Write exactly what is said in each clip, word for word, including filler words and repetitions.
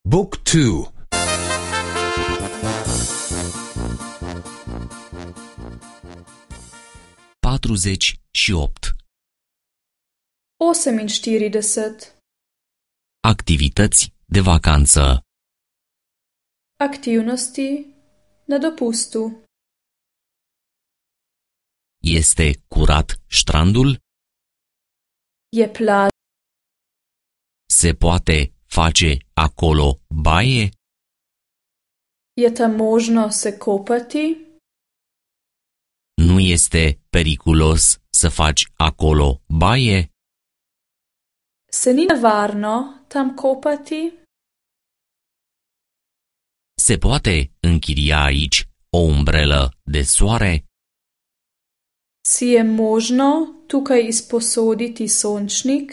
Book two. patruzeci și opt. oseminštirideset. Activități de vacanță. Aktivnosti na dopustu. Este curat strandul? Je plaž. Se poate face acolo baie? Je tam možno se kopati? Nu este periculos să faci acolo baie? Se ni nevarno tam kopati? Se poate închiria aici o umbrelă de soare? Si je možno tukaj izposoditi sončnik?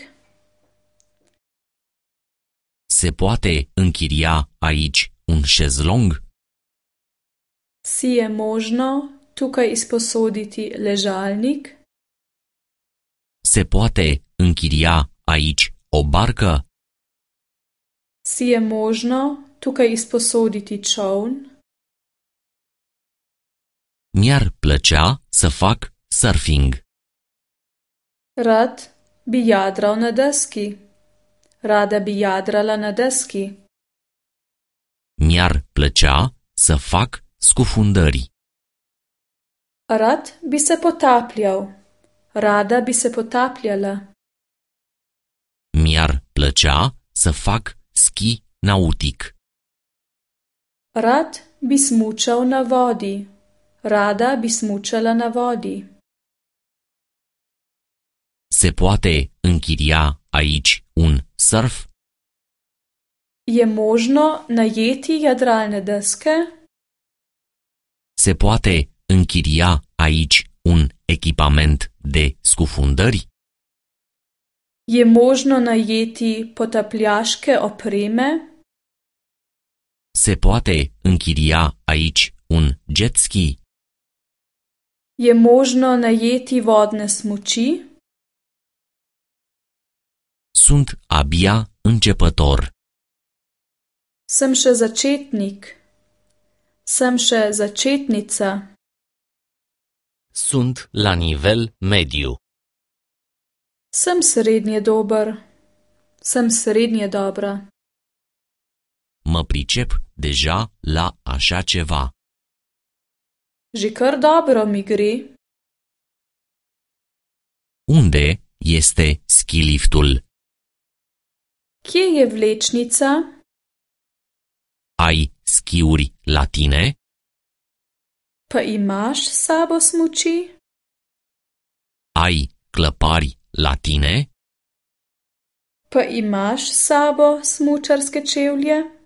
Se poate închiria aici un șezlong? Si je možno tukaj izposoditi ležalnik? Se poate închiria aici o barcă? Si je možno tukaj izposoditi čoln? Mi-ar plăcea să fac surfing. Rad bi jadral na deski. Rada bi jadrala na deski. Mi-ar plăcea să fac scufundări. Rad bi se potapljal. Rada bi se potapljala. Mi-ar plăcea să fac schi nautic. Rad bi smučal na vodi. Rada bi smučala na vodi. Se poate închiria aici un surf? Je možno najeti jadralne deske? Se poate închiria aici un echipament de scufundări? Je možno najeti potapljaške opreme? Se poate închiria aici un jet ski? Je možno najeti vodne smuči? Sunt abia începător. Sem še začetnik. Sem še začetnica. Sunt la nivel mediu. Sem srednje dober. Sem srednje dobra. Mă pricep deja la așa ceva. Že kar dobro mi gre. Unde este skiliftul? Kje je vlečnica? Ai schiuri la tine? Pa imaš s sabo smuči? Ai clăpari la tine? Pa imaš s sabo smučarske čevlje?